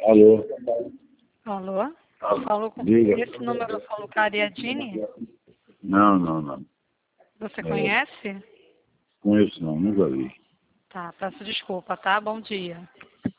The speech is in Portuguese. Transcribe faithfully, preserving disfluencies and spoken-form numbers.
Alô? Alô? Eu falo com... Diga. Esse número eu falo com a Ariadne? Não, não, não. Você É. conhece? Conheço não, nunca vi. Tá, peço desculpa, tá? Bom dia.